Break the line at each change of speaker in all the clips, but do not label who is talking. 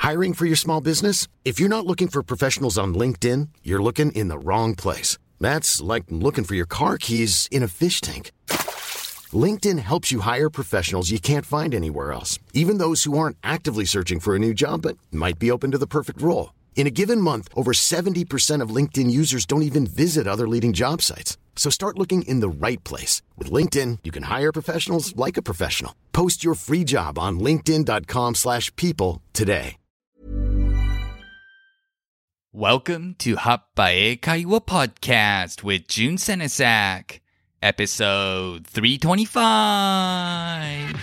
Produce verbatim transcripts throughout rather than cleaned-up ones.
Hiring for your small business? If you're not looking for professionals on LinkedIn, you're looking in the wrong place. That's like looking for your car keys in a fish tank. LinkedIn helps you hire professionals you can't find anywhere else, even those who aren't actively searching for a new job but might be open to the perfect role. In a given month, over seventy percent of LinkedIn users don't even visit other leading job sites. So start looking in the right place. With LinkedIn, you can hire professionals like a professional. Post your free job on linkedin.com slash people today.
Welcome to Happae Kaiwa Podcast with Jun Senesak, episode three twenty-five.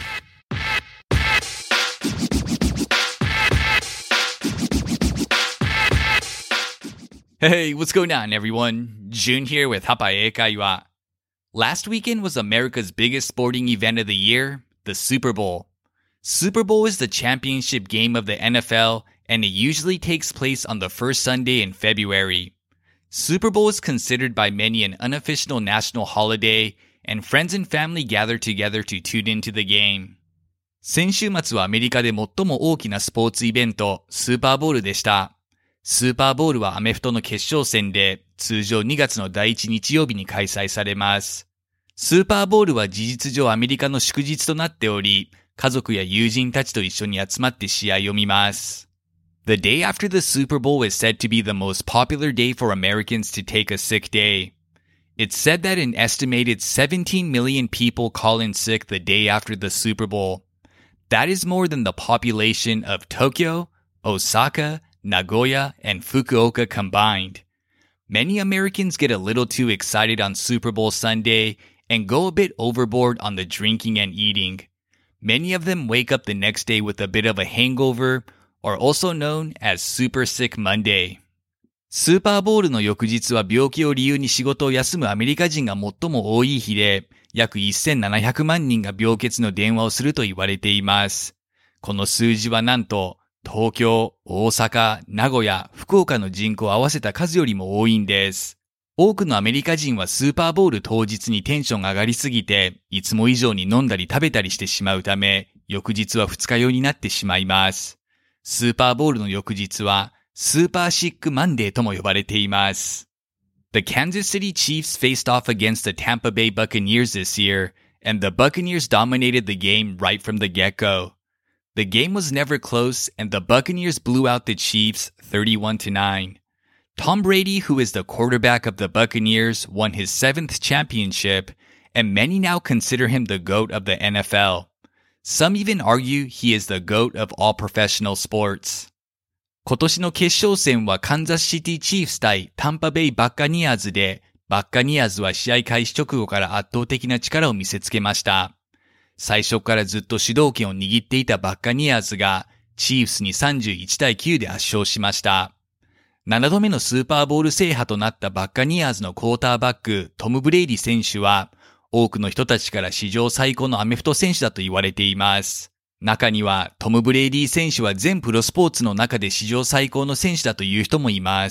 Hey, what's going on, everyone? Jun here with Happae Kaiwa. Last weekend was America's biggest sporting event of the year, the Super Bowl. Super Bowl is the championship game of the N F L, and it usually takes place on the first Sunday in February. Super Bowl is considered by many an unofficial national holiday, and friends and family gather together to tune into the game. 先週末はアメリカで最も大きなスポーツイベント、スーパーボウルでした。スーパーボウルはアメフトの決勝戦で、通常にがつのだいいち日曜日に開催されます。スーパーボウルは事実上アメリカの祝日となっており、家族や友人たちと一緒に集まって試合を見ます。The day after the Super Bowl is said to be the most popular day for Americans to take a sick day. It's said that an estimated seventeen million people call in sick the day after the Super Bowl. That is more than the population of Tokyo, Osaka, Nagoya, and Fukuoka combined. Many Americans get a little too excited on Super Bowl Sunday and go a bit overboard on the drinking and eating. Many of them wake up the next day with a bit of a hangover, or also known as Super Sick Monday. スーパーボウルの翌日は病気を理由に仕事を休むアメリカ人が最も多い日で、約せんななひゃくまん人が病欠の電話をすると言われています。この数字はなんと、東京、大阪、名古屋、福岡の人口を合わせた数よりも多いんです。多くのアメリカ人はスーパーボウル当日にテンションが上がりすぎて、いつも以上に飲んだり食べたりしてしまうため、翌日は二日酔いになってしまいます。スーパーボウルの翌日は、スーパーシックマンデーとも呼ばれています。The Kansas City Chiefs faced off against the Tampa Bay Buccaneers this year, and the Buccaneers dominated the game right from the get-go. The game was never close, and the Buccaneers blew out the Chiefs thirty-one to nine. Tom Brady, who is the quarterback of the Buccaneers, won his seventh championship, and many now consider him the GOAT of the N F L. Some even argue he is the GOAT of all professional sports. 今年の決勝戦はカンザスシティチーフス対タンパベイバッカニアーズで、バッカニアーズは試合開始直後から圧倒的な力を見せつけました。最初からずっと主導権を握っていたバッカニアーズが、チーフスにさんじゅういちたいきゅうで圧勝しました。ななどめのスーパーボウル制覇となったバッカニアーズのクォーターバック、トム・ブレイディ選手は、多くの人たちから史上最高のアメフト選手だと言われています。中には、トム・ブレイディ選手は全プロスポーツの中で史上最高の選手だという人もいます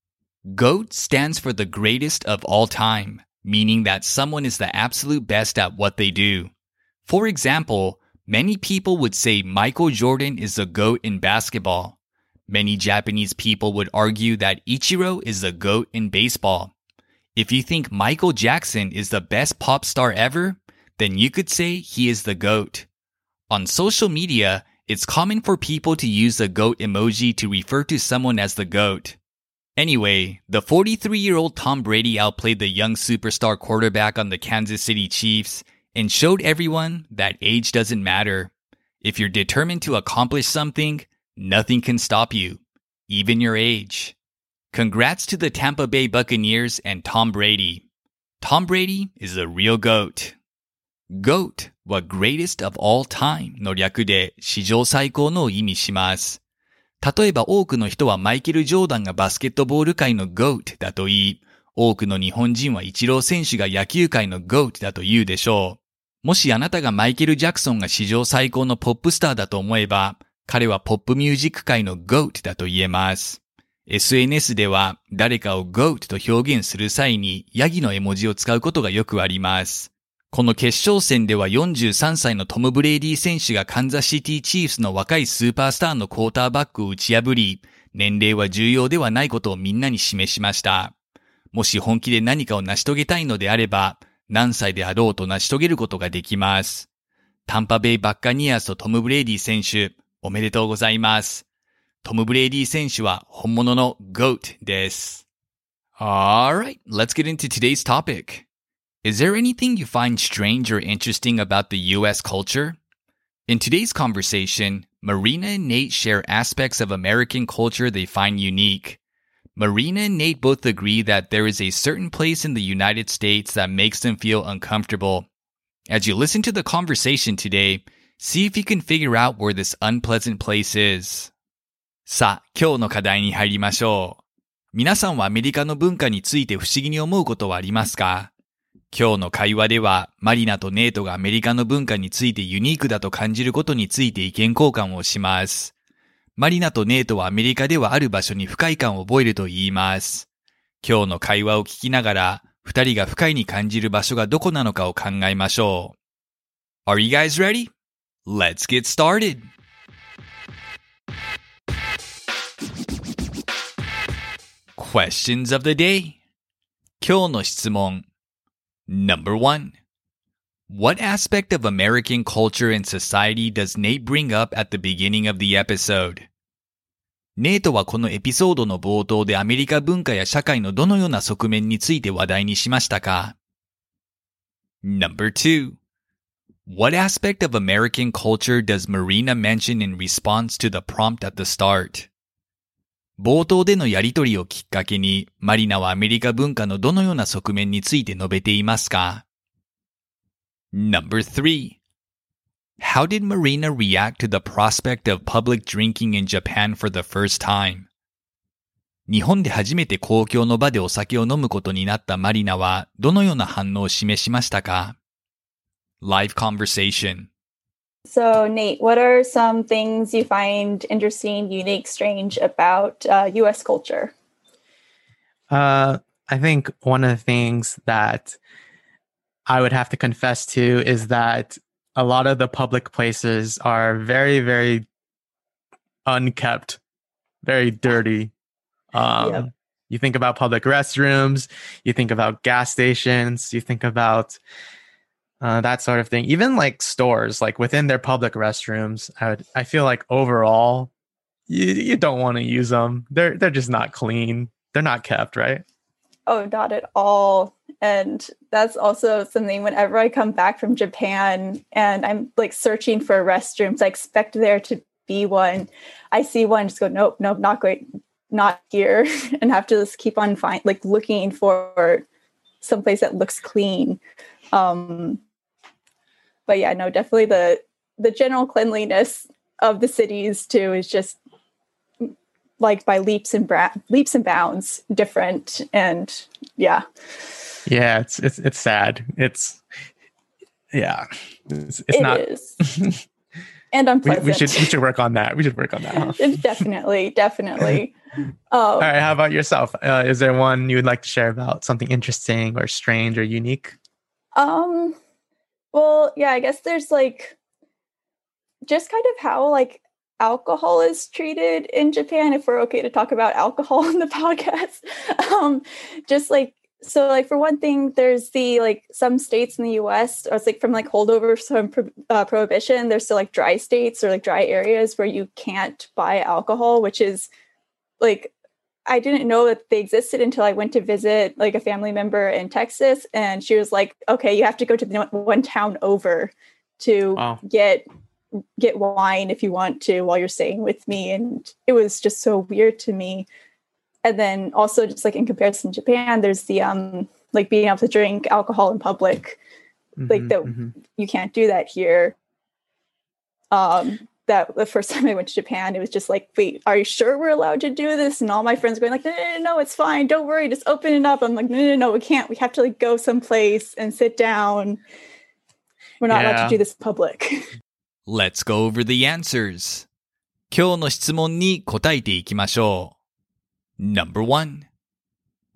。GOAT stands for the greatest of all time, meaning that someone is the absolute best at what they do. For example, many people would say Michael Jordan is the GOAT in basketball. Many Japanese people would argue that Ichiro is the GOAT in baseball. If you think Michael Jackson is the best pop star ever, then you could say he is the GOAT. On social media, it's common for people to use the GOAT emoji to refer to someone as the GOAT. Anyway, the forty-three-year-old Tom Brady outplayed the young superstar quarterback on the Kansas City Chiefs and showed everyone that age doesn't matter. If you're determined to accomplish something, nothing can stop you, even your age. Congrats to the Tampa Bay Buccaneers and Tom Brady. Tom Brady is the real GOAT. GOAT は greatest of all time の略で史上最高のを意味します。例えば多くの人はマイケル・ジョーダンがバスケットボール界の GOAT だと言い、多くの日本人はイチロー選手が野球界の GOAT だと言うでしょう。もしあなたがマイケル・ジャクソンが史上最高のポップスターだと思えば、彼はポップミュージック界の GOAT だと言えます。エスエヌエス では誰かを GOAT と表現する際にヤギの絵文字を使うことがよくあります。 この決勝戦ではよんじゅうさんさいのトム・ブレイディ選手がカンザスシティ・チーフスの若いスーパースターのクォーターバックを打ち破り、年齢は重要ではないことをみんなに示しました。もし本気で何かを成し遂げたいのであれば、何歳であろうと成し遂げることができます。タンパベイ・バッカニアスとトム・ブレイディ選手、おめでとうございます。トム・ブレイディ選手は本物の ゴート です。Alright, let's get into today's topic. Is there anything you find strange or interesting about the U S culture? In today's conversation, Marina and Nate share aspects of American culture they find unique. Marina and Nate both agree that there is a certain place in the United States that makes them feel uncomfortable. As you listen to the conversation today, see if you can figure out where this unpleasant place is. さあ、今日の課題に入りましょう。皆さんはアメリカの文化について不思議に思うことはありますか？今日の会話では、マリナとネートがアメリカの文化についてユニークだと感じることについて意見交換をします。マリナとネートはアメリカではある場所に不快感を覚えると言います。今日の会話を聞きながら、二人が不快に感じる場所がどこなのかを考えましょう。Are you guys ready? Let's get started! Questions of the day. 今日の質問。Number one. What aspect of American culture and society does Nate bring up at the beginning of the episode? ネートはこのエピソードの冒頭でアメリカ文化や社会のどのような側面について話題にしましたか？ Number two. What aspect of American culture does Marina mention in response to the prompt at the start? 冒頭でのやりとりをきっかけに、マリナはアメリカ文化のどのような側面について述べていますか？ Number three. How did Marina react to the prospect of public drinking in Japan for the first time? 日本で初めて公共の場でお酒を飲むことになったマリナはどのような反応を示しましたか？ Live conversation.So,
Nate, what are some things you find interesting, unique, strange about uh, U S culture?
Uh, I think one of the things that I would have to confess to is that a lot of the public places are very, very unkept, very dirty. Um, yep. You think about public restrooms, you think about gas stations, you think about...Uh, that sort of thing. Even like stores, like within their public restrooms, I would, I feel like overall, you you don't want to use them. They're they're just not clean. They're not kept, right?
Oh, not at all. And that's also something whenever I come back from Japan and I'm like searching for restrooms, I expect there to be one. I see one, just go, nope, nope, not great, not here, and have to just keep on find like looking for someplace that looks clean. Um,But yeah, no, definitely the the general cleanliness of the cities too is just like by leaps and bra- leaps and bounds different, and yeah,
yeah, it's it's it's sad. It's yeah, it's, it's
it
not.
Is. And unpleasant.
we, we should we should work on that. We should work on that. Huh?
Definitely, definitely. Um,
All right, how about yourself? Uh, is there one you would like to share about something interesting or strange or unique?
Um.Well, yeah, I guess there's like just kind of how like alcohol is treated in Japan, if we're okay to talk about alcohol in the podcast. Um, just like, so like for one thing, there's the like some states in the U S, or it's like from like holdovers from pro- uh, prohibition, there's still like dry states or like dry areas where you can't buy alcohol, which is like, I didn't know that they existed until I went to visit like a family member in Texas, and she was like, okay, you have to go to the one town over to wow. get get wine if you want to while you're staying with me. And it was just so weird to me. And then also just like in comparison to Japan, there's the um like being able to drink alcohol in public, mm-hmm, like that mm-hmm. you can't do that here. Um that the first time I went to Japan, it was just like, wait, are you sure we're allowed to do this? And all my friends going like, no, no, no, no, it's fine. Don't worry. Just open it up. I'm like, no, no, no, we can't. We have to like go someplace and sit down. We're not yeah. allowed to do this in public.
Let's go over the answers. 今日の質問に答えていきましょう。Number one.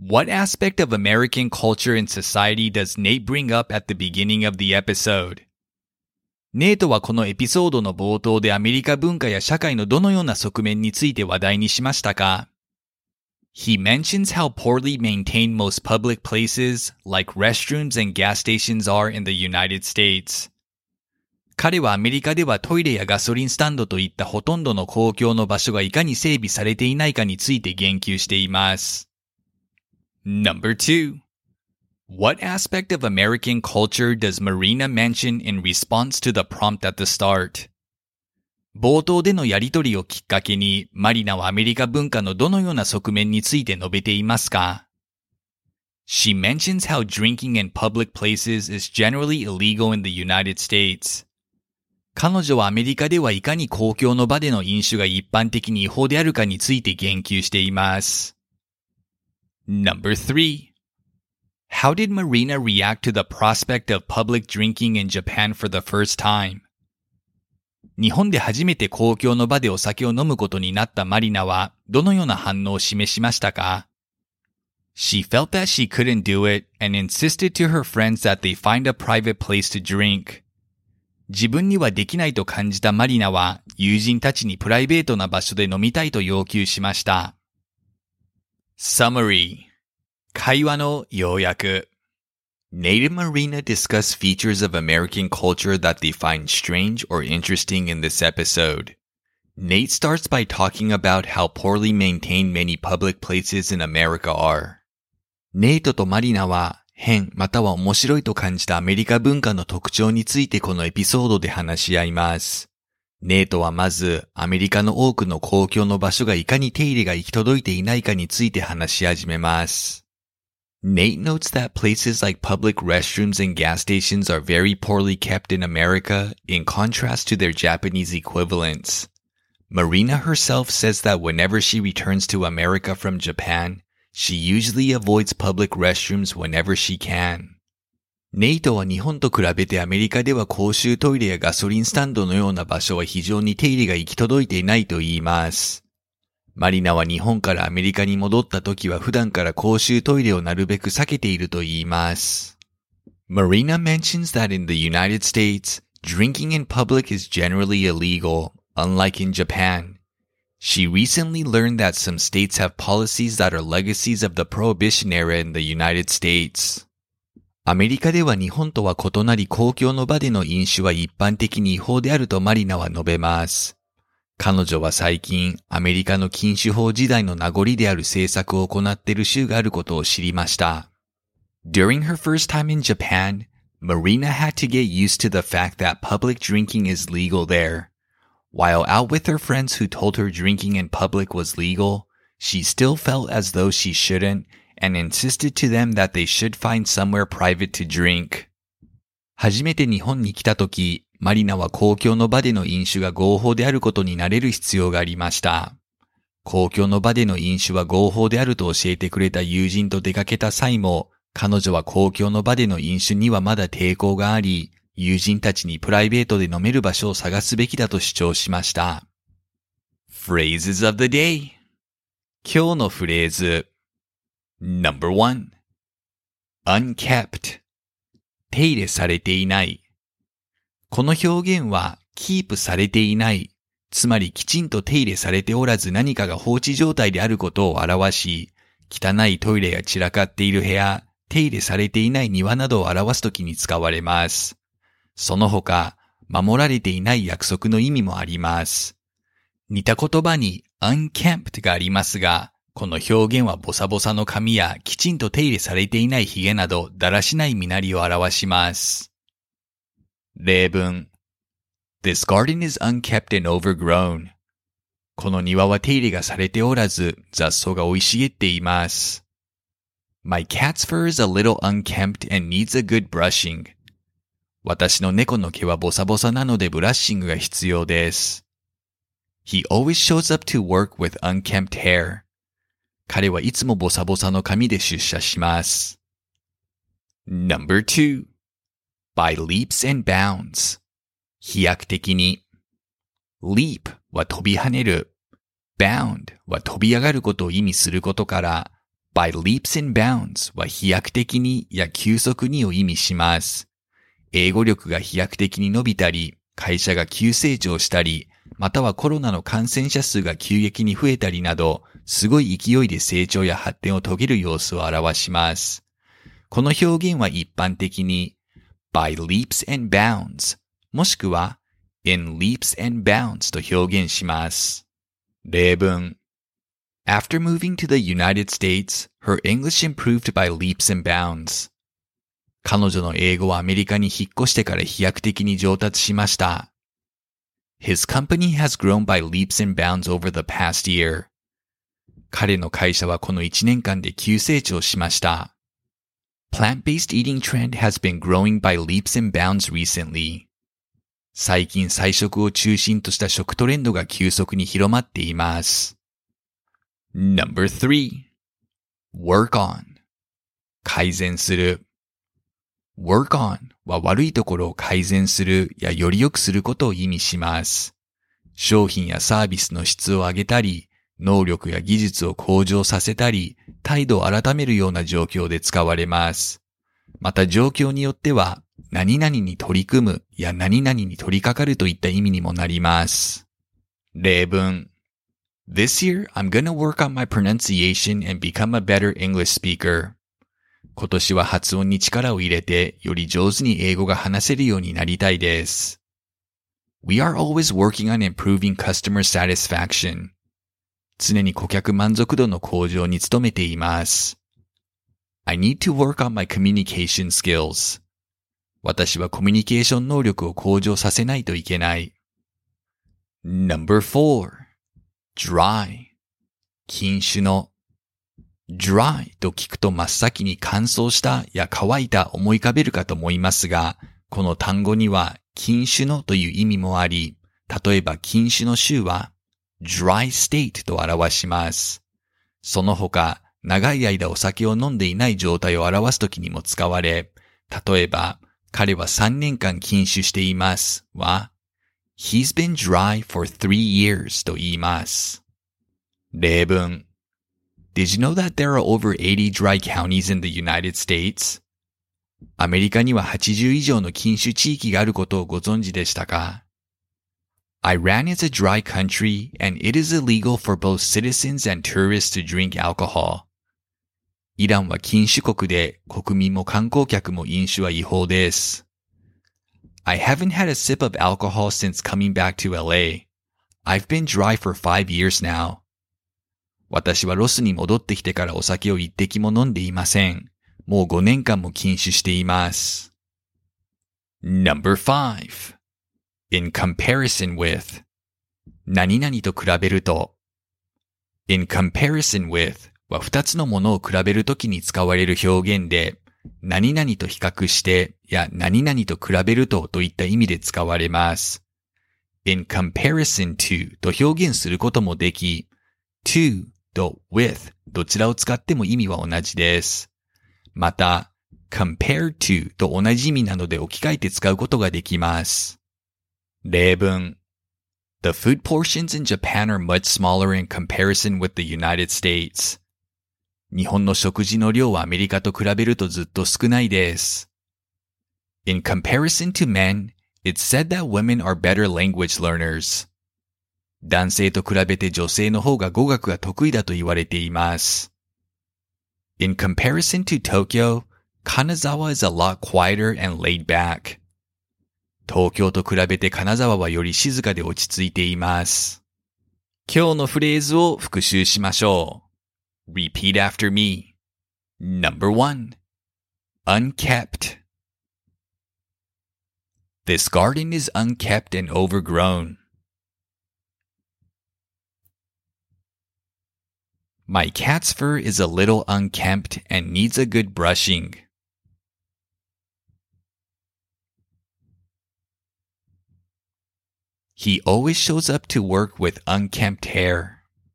What aspect of American culture and society does Nate bring up at the beginning of the episode? ネイトはこのエピソードの冒頭でアメリカ文化や社会のどのような側面について話題にしましたか？ He mentions how poorly maintained most public places like restrooms and gas stations are in the United States. 彼はアメリカではトイレやガソリンスタンドといったほとんどの公共の場所がいかに整備されていないかについて言及しています。Number two.What aspect of American culture does Marina mention in response to the prompt at the start? 冒頭でのやりとりをきっかけに、マリナはアメリカ文化のどのような側面について述べていますか？ She mentions how drinking in public places is generally illegal in the United States. 彼女はアメリカではいかに公共の場での飲酒が一般的に違法であるかについて言及しています。Number three.How did Marina react to the prospect of public drinking in Japan for the first time? 日本で初めて公共の場でお酒を飲むことになったマリナはどのような反応を示しましたか？ She felt that she couldn't do it and insisted to her friends that they find a private place to drink. 自分にはできないと感じたマリナは友人たちにプライベートな場所で飲みたいと要求しました。Summary会話の要約 Nate and Marina discuss features of American culture that they find strange or interesting in this episode. Nate starts by talking about how poorly maintained many public places in America are. ネイトとマリナは変または面白いと感じたアメリカ文化の特徴についてこのエピソードで話し合います。ネイトはまずアメリカの多くの公共の場所がいかに手入れが行き届いていないかについて話し始めます。Nate notes that places like public restrooms and gas stations are very poorly kept in America in contrast to their Japanese equivalents. Marina herself says that whenever she returns to America from Japan, she usually avoids public restrooms whenever she can. ネイトは日本と比べてアメリカでは公衆トイレやガソリンスタンドのような場所は非常に手入れが行き届いていないと言います。マリナは日本からアメリカに戻った時は普段から公衆トイレをなるべく避けていると言います。Marina mentions that in the United States, drinking in public is generally illegal, unlike in Japan. She recently learned that some states have policies that are legacies of the Prohibition era in the United States. アメリカでは日本とは異なり公共の場での飲酒は一般的に違法であるとマリナは述べます。彼女は最近、アメリカの禁酒法時代の名残である政策を行っている州があることを知りました。During her first time in Japan, Marina had to get used to the fact that public drinking is legal there. While out with her friends who told her drinking in public was legal, she still felt as though she shouldn't and insisted to them that they should find somewhere private to drink. 初めて日本に来た時、マリナは公共の場での飲酒が合法であることに慣れる必要がありました。公共の場での飲酒は合法であると教えてくれた友人と出かけた際も、彼女は公共の場での飲酒にはまだ抵抗があり、友人たちにプライベートで飲める場所を探すべきだと主張しました。Phrases of the day 今日のフレーズ Number one Unkept 手入れされていないこの表現はキープされていない、つまりきちんと手入れされておらず何かが放置状態であることを表し、汚いトイレや散らかっている部屋、手入れされていない庭などを表すときに使われます。その他、守られていない約束の意味もあります。似た言葉に unkempt がありますが、この表現はボサボサの髪やきちんと手入れされていない髭などだらしない身なりを表します。例文 This garden is unkept and overgrown. この庭は手入れがされておらず雑草が生い茂っています。My cat's fur is a little unkempt and needs a good brushing. 私の猫の毛はボサボサなのでブラッシングが必要です。He always shows up to work with unkempt hair. 彼はいつもボサボサの髪で出社します。Number two.By leaps and bounds 飛躍的に leap は飛び跳ねる bound は飛び上がることを意味することから by leaps and bounds は飛躍的にや急速にを意味します。英語力が飛躍的に伸びたり、会社が急成長したり、またはコロナの感染者数が急激に増えたりなど、すごい勢いで成長や発展を遂げる様子を表します。この表現は一般的に by leaps and bounds もしくは in leaps and bounds と表現します。例文 After moving to the United States, her English improved by leaps and bounds. 彼女の英語はアメリカに引っ越してから飛躍的に上達しました。His company has grown by leaps and bounds over the past year. 彼の会社はこのいちねんかんで急成長しました。Plant-based eating trend has been growing by leaps and bounds recently. 最近菜食を中心とした食トレンドが急速に広まっています。Number three. Work on. 改善する。work on は悪いところを改善するやより良くすることを意味します。商品やサービスの質を上げたり、能力や技術を向上させたり、態度を改めるような状況で使われます。また状況によっては、何々に取り組むや何々に取り掛かるといった意味にもなります。例文 This year, I'm gonna work on my pronunciation and become a better English speaker. 今年は発音に力を入れて、より上手に英語が話せるようになりたいです。We are always working on improving customer satisfaction. 常に顧客満足度の向上に努めています。I need to work on my communication skills. 私はコミュニケーション能力を向上させないといけない。Number four. Dry. 禁酒の。dry と聞くと真っ先に乾燥したや乾いた思い浮かべるかと思いますが、この単語には禁酒のという意味もあり、例えば禁酒の州は dry state と表します。その他、長い間お酒を飲んでいない状態を表すときにも使われ、例えば、彼はさんねんかん禁酒していますは、He's been dry for three years と言います。例文 Did you know that there are over eighty dry counties in the United States? アメリカにははちじゅう以上の禁酒地域があることをご存知でしたか？ Iran is a dry country and it is illegal for both citizens and tourists to drink alcohol. イランは禁酒国で国民も観光客も飲酒は違法です。I haven't had a sip of alcohol since coming back to L A. I've been dry for five years now. 私はロスに戻ってきてからお酒を一滴も飲んでいません。もうごねんかんも禁酒しています。Number five. In comparison with. 何々と比べると。In comparison with は二つのものを比べるときに使われる表現で、何々と比較してや何々と比べるとといった意味で使われます。in comparison to と表現することもでき、to と with どちらを使っても意味は同じです。また、compared to と同じ意味なので置き換えて使うことができます。例文 The food portions in Japan are much smaller in comparison with the United States. 日本の食事の量はアメリカと比べるとずっと少ないです。In comparison to men, it's said that women are better language learners. 男性と比べて女性の方が語学が得意だと言われています。In comparison to Tokyo, Kanazawa is a lot quieter and laid back. 東京と比べて金沢はより静かで落ち着いています。今日のフレーズを復習しましょう。Repeat after me. Number one. Unkept. This garden is unkept and overgrown. My cat's fur is a little unkempt and needs a good brushing. He always shows up to work with unkempt hair.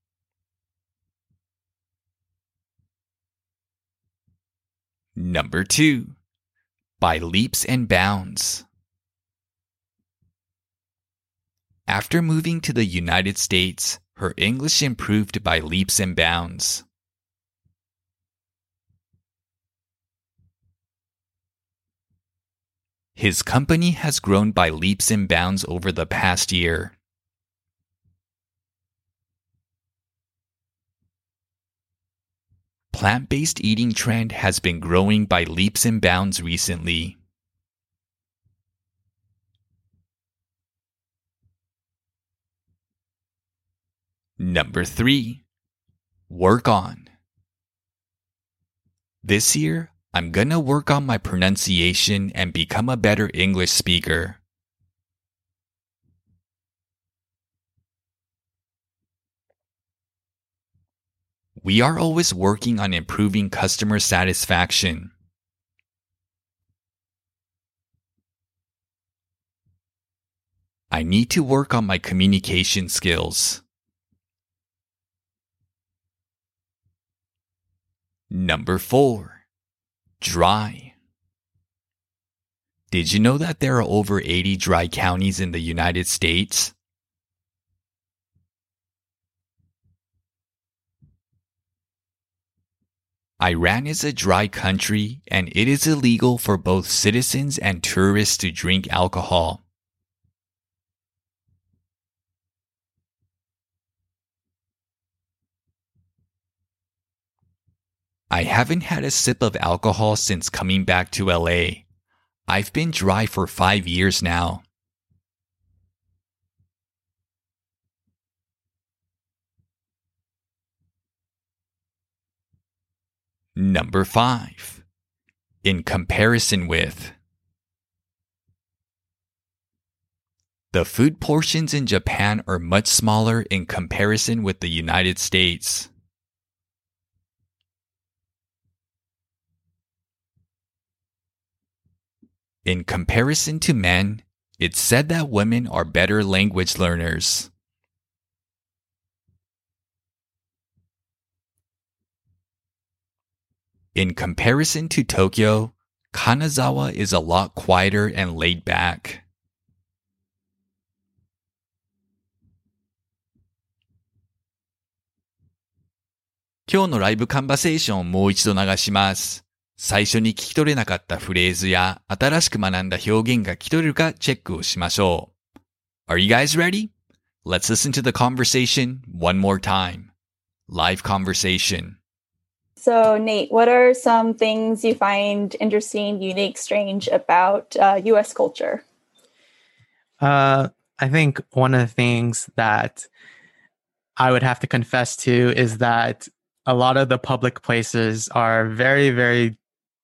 Number two. By leaps and bounds. After moving to the United States, her English improved by leaps and bounds. His company has grown by leaps and bounds over the past year. Plant-based eating trend has been growing by leaps and bounds recently. Number three, work on. This year, I'm gonna work on my pronunciation and become a better English speaker. We are always working on improving customer satisfaction. I need to work on my communication skills. Number four, dry. Did you know that there are over eighty dry counties in the United States? Iran is a dry country, and it is illegal for both citizens and tourists to drink alcohol. I haven't had a sip of alcohol since coming back to L A. I've been dry for five years now. Number five, in comparison with. The food portions in Japan are much smaller in comparison with the United States. In comparison to men, it's said that women are better language learners. In comparison to Tokyo, Kanazawa is a lot quieter and laid back. 今日のライブカンバセーションをもう一度流します。最初に聞き取れなかったフレーズや新しく学んだ表現が聞き取れるかチェックをしましょう。Are you guys ready? Let's listen to the conversation one more time. Live conversation.
So, Nate, what are some things you find interesting, unique, strange about uh, U S culture?
Uh, I think one of the things that I would have to confess to is that a lot of the public places are very, very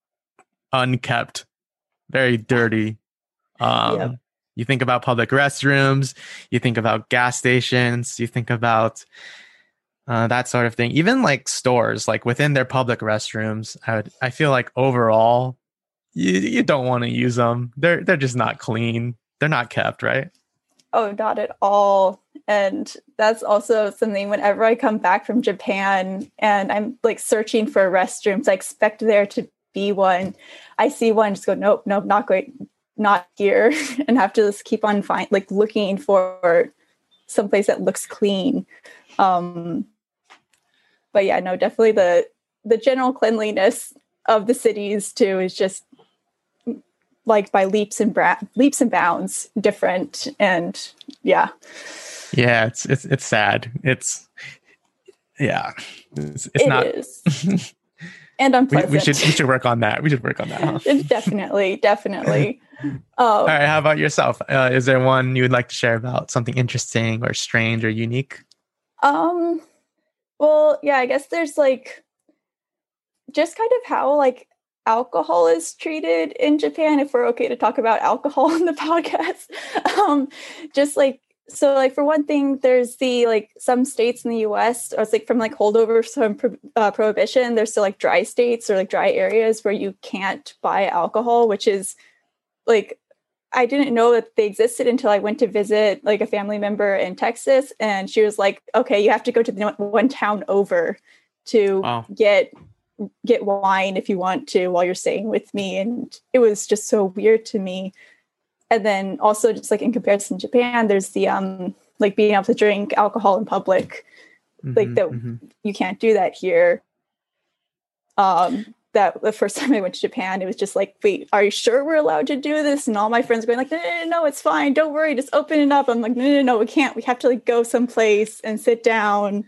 unkept, very dirty. Um, yep. You think about public restrooms, you think about gas stations, you think about uh, that sort of thing. Even like stores, like within their public restrooms, I would, I feel like overall, you you don't want to use them. They're they're just not clean. They're not kept, right?
Oh, not at all. And that's also something whenever I come back from Japan and I'm like searching for restrooms, I expect there to be one. I see one, just go, nope, nope, not great, not here, and have to just keep on find like looking for someplace that looks clean. Um, but yeah, no, definitely the the general cleanliness of the cities too is just like by leaps and bra- leaps and bounds different. And yeah.
Yeah, it's it's it's sad. It's yeah, it's, it's
it
not.
Is. And unpleasant.
we, we should we should work on that. We should work on that. Huh?
definitely, definitely. Um,
All right. How about yourself? Uh, is there one you would like to share about something interesting or strange or unique?
Um. Well, yeah. I guess there's like just kind of how like alcohol is treated in Japan. If we're okay to talk about alcohol in the podcast, um, just like. So, like, for one thing, there's the, like, some states in the U S, or it's, like, from, like, holdovers from pro- uh, prohibition, there's still, like, dry states or, like, dry areas where you can't buy alcohol, which is, like, I didn't know that they existed until I went to visit, like, a family member in Texas, and she was like, okay, you have to go to the one town over to wow. get get wine if you want to while you're staying with me, and it was just so weird to me. And then also just like in comparison to Japan, there's the um like being able to drink alcohol in public, mm-hmm, like that mm-hmm. You can't do that here. Um, that the first time I went to Japan, it was just like, wait, are you sure we're allowed to do this? And all my friends were going like, no, no, no, no, it's fine. Don't worry. Just open it up. I'm like, no, no, no, we can't. We have to like go someplace and sit down.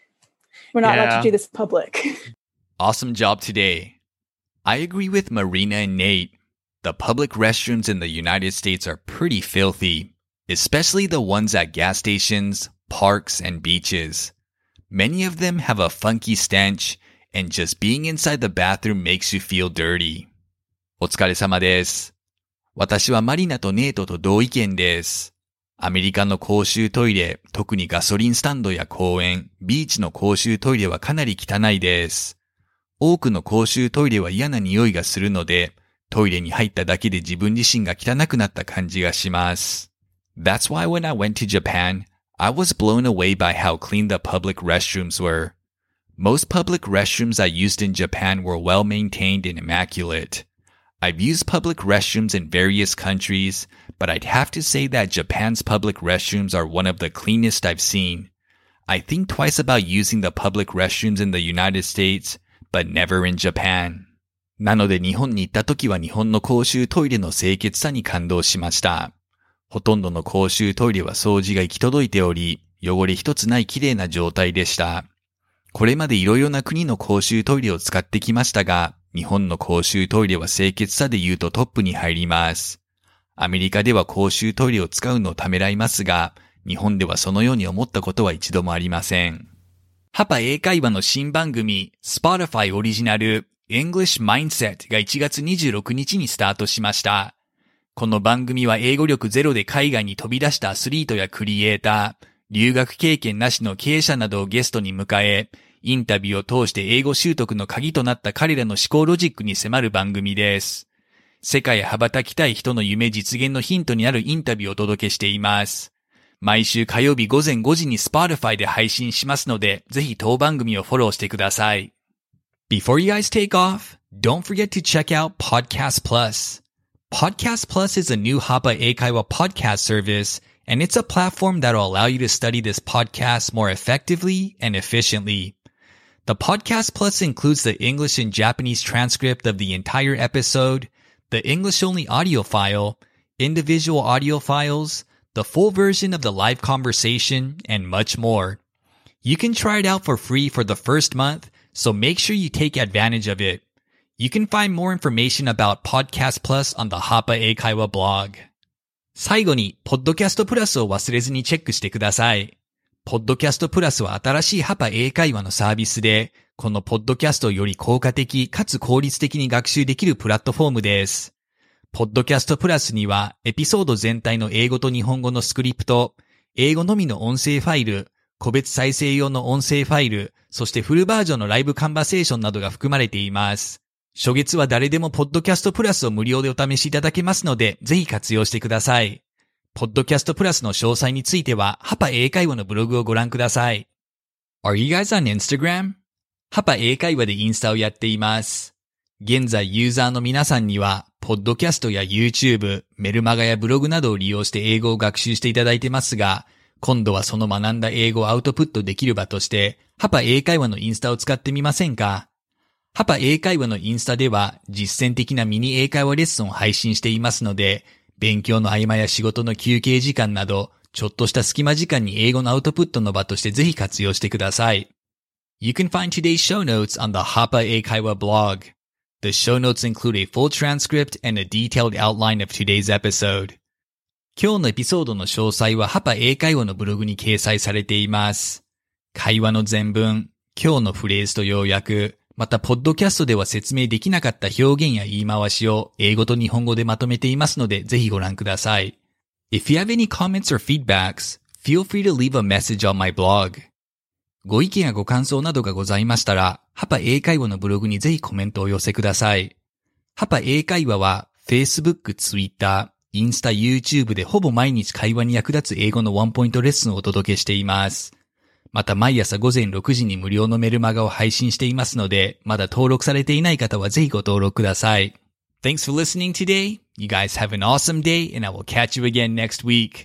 We're not yeah. allowed to do this in public.
Awesome job today. I agree with Marina and Nate. The public restrooms in the United States are pretty filthy, especially the ones at gas stations, parks, and beaches. Many of them have a funky stench, and just being inside the bathroom makes you feel dirty. お疲れ様です。私はマリナとネートと同意見です。アメリカの公衆トイレ、特にガソリンスタンドや公園、ビーチの公衆トイレはかなり汚いです。多くの公衆トイレは嫌な匂いがするので、トイレに入っただけで自分自身が汚くなった感じがします。That's why when I went to Japan, I was blown away by how clean the public restrooms were. Most public restrooms I used in Japan were well maintained and immaculate. I've used public restrooms in various countries, but I'd have to say that Japan's public restrooms are one of the cleanest I've seen. I think twice about using the public restrooms in the United States, but never in Japan. なので日本に行った時は日本の公衆トイレの清潔さに感動しました。ほとんどの公衆トイレは掃除が行き届いており、汚れ一つない綺麗な状態でした。これまでいろいろな国の公衆トイレを使ってきましたが、日本の公衆トイレは清潔さで言うとトップに入ります。アメリカでは公衆トイレを使うのをためらいますが、日本ではそのように思ったことは一度もありません。ハパ英会話の新番組、Spotify オリジナル、English Mindset がいちがつにじゅうろくにちにスタートしました。この番組は英語力ゼロで海外に飛び出したアスリートやクリエイター、留学経験なしの経営者などをゲストに迎え、インタビューを通して英語習得の鍵となった彼らの思考ロジックに迫る番組です。世界へ羽ばたきたい人の夢実現のヒントになるインタビューをお届けしています。毎週火曜日午前ごじに Spotify で配信しますので、ぜひ当番組をフォローしてください。Before you guys take off, don't forget to check out Podcast Plus. Podcast Plus is a new Hapa Eikaiwa podcast service, and it's a platform that will allow you to study this podcast more effectively and efficiently. The Podcast Plus includes the English and Japanese transcript of the entire episode, the English-only audio file, individual audio files, the full version of the live conversation, and much more. You can try it out for free for the first month, so make sure you take advantage of it. You can find more information about Podcast Plus on the Hapa Eikaiwa blog. 最後に、Podcast Plus を忘れずにチェックしてください。Podcast Plus は新しいハパ英会話のサービスで、このポッドキャストをより効果的かつ効率的に学習できるプラットフォームです。Podcast Plus には、エピソード全体の英語と日本語のスクリプト、英語のみの音声ファイル、個別再生用の音声ファイル、そしてフルバージョンのライブカンバセーションなどが含まれています。初月は誰でもポッドキャストプラスを無料でお試しいただけますので、ぜひ活用してください。ポッドキャストプラスの詳細については、ハパ英会話のブログをご覧ください。Are you guys on Instagram? ハパ英会話でインスタをやっています。現在ユーザーの皆さんには、ポッドキャストや YouTube、メルマガやブログなどを利用して英語を学習していただいてますが、今度はその学んだ英語をアウトプットできる場として、ハパ英会話のインスタを使ってみませんか？ハパ英会話のインスタでは実践的なミニ英会話レッスンを配信していますので、勉強の合間や仕事の休憩時間など、ちょっとした隙間時間に英語のアウトプットの場としてぜひ活用してください。You can find today's show notes on the Hapa Eikaiwa blog. The show notes include a full transcript and a detailed outline of today's episode. 今日のエピソードの詳細はハパ英会話のブログに掲載されています。会話の全文、今日のフレーズと要約、またポッドキャストでは説明できなかった表現や言い回しを英語と日本語でまとめていますのでぜひご覧ください。If you have any comments or feedbacks, feel free to leave a message on my blog. ご意見やご感想などがございましたら、ハパ英会話のブログにぜひコメントをお寄せください。ハパ英会話は Facebook、Twitter、インスタ、YouTube でほぼ毎日会話に役立つ英語のワンポイントレッスンをお届けしています。また毎朝ごぜんろくじに無料のメルマガを配信していますので、まだ登録されていない方はぜひご登録ください。Thanks for listening today. You guys have an awesome day and I will catch you again next week.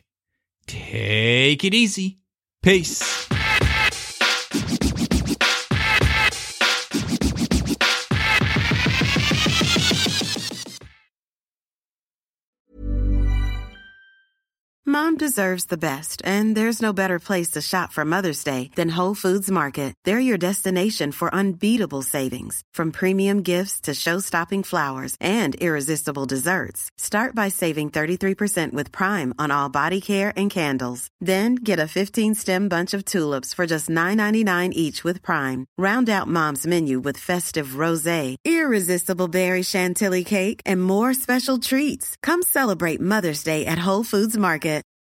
Take it easy. Peace.
Mom deserves the best, and there's no better place to shop for Mother's Day than Whole Foods Market. They're your destination for unbeatable savings, from premium gifts to show-stopping flowers and irresistible desserts. Start by saving thirty-three percent with Prime on all body care and candles. Then get a fifteen-stem bunch of tulips for just nine ninety-nine each with Prime. Round out Mom's menu with festive rosé, irresistible berry chantilly cake, and more special treats. Come celebrate Mother's Day at Whole Foods Market.